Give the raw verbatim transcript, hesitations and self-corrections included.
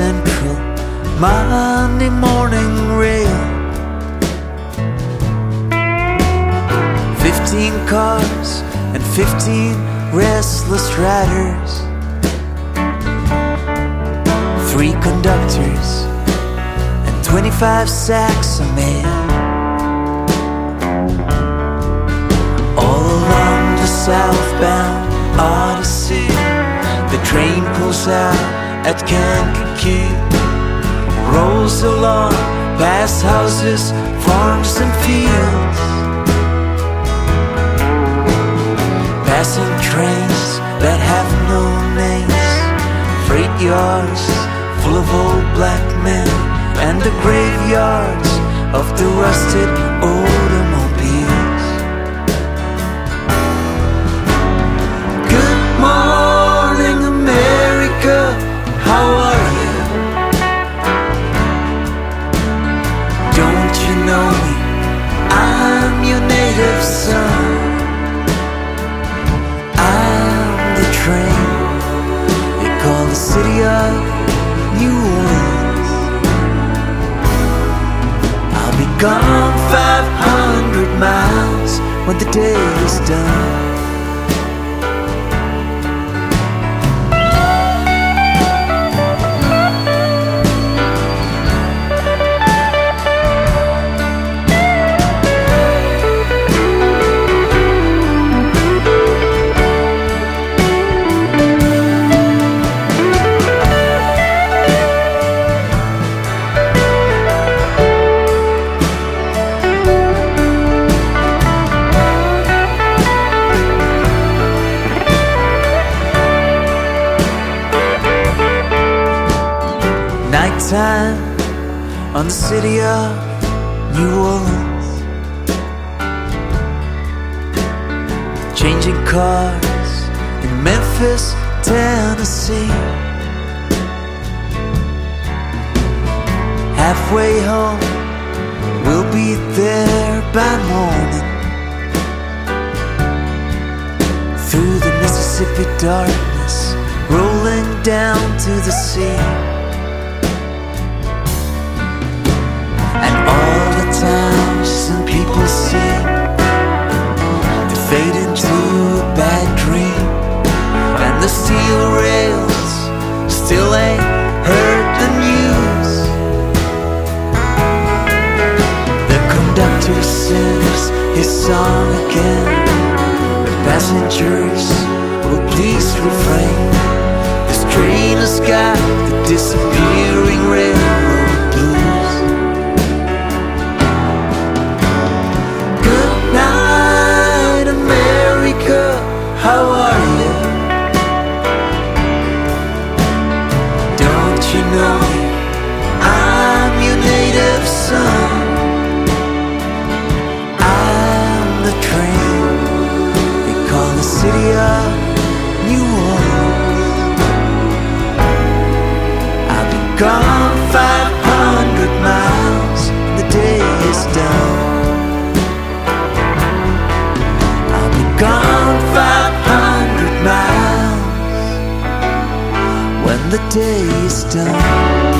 Central Monday morning rail. Fifteen cars and fifteen restless riders, three conductors and twenty-five sacks of mail. All along the southbound Odyssey, the train pulls out at Kankakee, rolls along past houses, farms and fields, passing trains that have no names, freight yards full of old black men, and the graveyards of the rusted automobiles. Good morning, America, how are you? Don't you know me? I'm your native son. Train they call the city of New Orleans. I'll be gone five hundred miles when the day is done. Nighttime on the city of New Orleans, changing cars in Memphis, Tennessee. Halfway home, we'll be there by morning. Through the Mississippi darkness, rolling down to the sea. Towns and people seem to fade into a bad dream, and the steel rails still ain't heard the news. The conductor sings his song again. The passengers will please refrain. This train has got the disappearing railroad blues. How are you? Don't you know me? I'm your native son. I'm the train they call the city of New Orleans. I'll be gone five hundred miles when the day is done. I'll be gone five hundred miles when the day is done.